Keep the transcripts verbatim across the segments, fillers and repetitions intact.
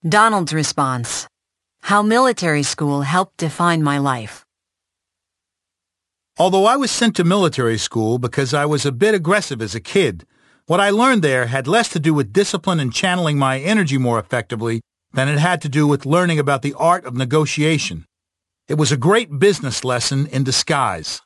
Donald's response. How military school helped define my life. Although I was sent to military school because I was a bit aggressive as a kid, what I learned there had less to do with discipline and channeling my energy more effectively than it had to do with learning about the art of negotiation. It was a great business lesson in disguise.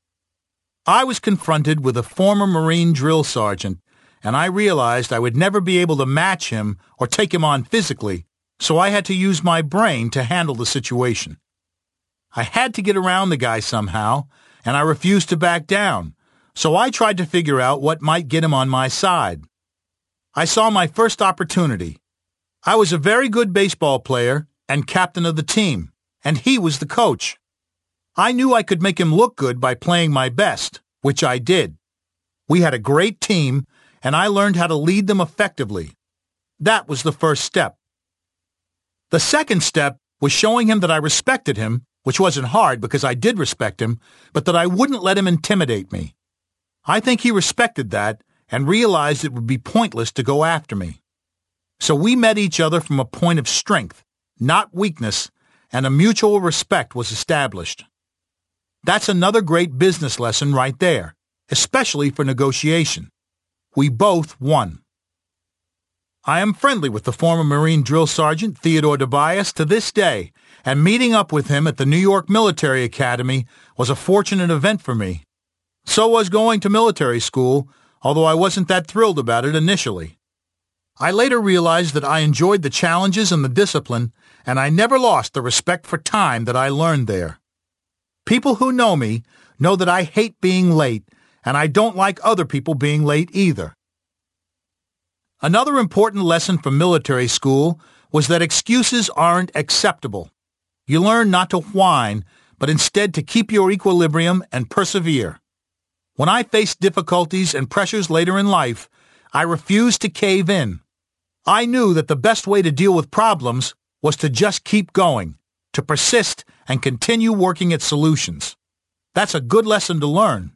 I was confronted with a former Marine drill sergeant, and I realized I would never be able to match him or take him on physically, so I had to use my brain to handle the situation. I had to get around the guy somehow, and I refused to back down, so I tried to figure out what might get him on my side. I saw my first opportunity. I was a very good baseball player and captain of the team, and he was the coach. I knew I could make him look good by playing my best, which I did. We had a great team, and I learned how to lead them effectively. That was the first step. The second step was showing him that I respected him, which wasn't hard because I did respect him, but that I wouldn't let him intimidate me. I think he respected that and realized it would be pointless to go after me. So we met each other from a point of strength, not weakness, and a mutual respect was established. That's another great business lesson right there, especially for negotiation. We both won. I am friendly with the former Marine drill sergeant Theodore Tobias to this day, and meeting up with him at the New York Military Academy was a fortunate event for me. So was going to military school, although I wasn't that thrilled about it initially. I later realized that I enjoyed the challenges and the discipline, and I never lost the respect for time that I learned there. People who know me know that I hate being late, and I don't like other people being late either. Another important lesson from military school was that excuses aren't acceptable. You learn not to whine, but instead to keep your equilibrium and persevere. When I faced difficulties and pressures later in life, I refused to cave in. I knew that the best way to deal with problems was to just keep going, to persist and continue working at solutions. That's a good lesson to learn.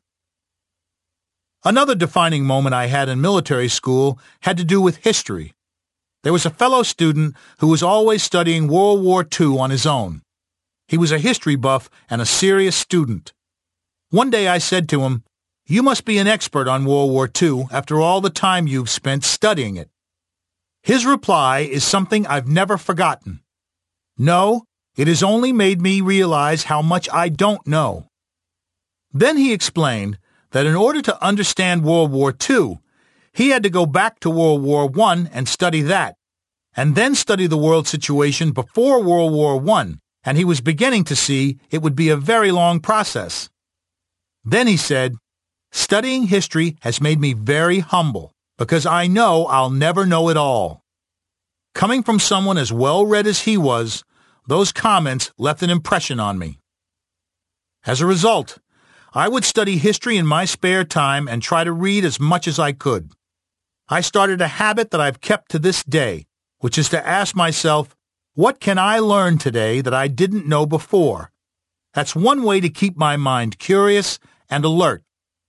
Another defining moment I had in military school had to do with history. There was a fellow student who was always studying World War Two on his own. He was a history buff and a serious student. One day I said to him, "You must be an expert on World War Two after all the time you've spent studying it." His reply is something I've never forgotten. "No, it has only made me realize how much I don't know." Then he explained that in order to understand World War Two, he had to go back to World War One and study that, and then study the world situation before World War One, and he was beginning to see it would be a very long process. Then he said, "Studying history has made me very humble, because I know I'll never know it all." Coming from someone as well-read as he was, those comments left an impression on me. As a result, I would study history in my spare time and try to read as much as I could. I started a habit that I've kept to this day, which is to ask myself, what can I learn today that I didn't know before? That's one way to keep my mind curious and alert.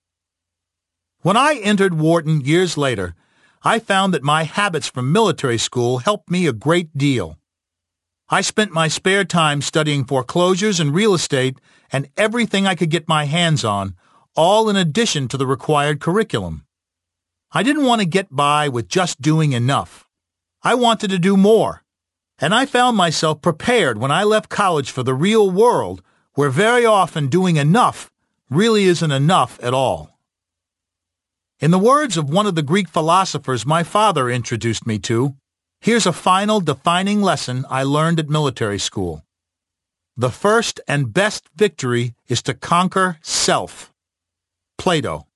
When I entered Wharton years later, I found that my habits from military school helped me a great deal. I spent my spare time studying foreclosures and real estate and everything I could get my hands on, all in addition to the required curriculum. I didn't want to get by with just doing enough. I wanted to do more, and I found myself prepared when I left college for the real world, where very often doing enough really isn't enough at all. In the words of one of the Greek philosophers my father introduced me to, here's a final defining lesson I learned at military school. The first and best victory is to conquer self. Plato.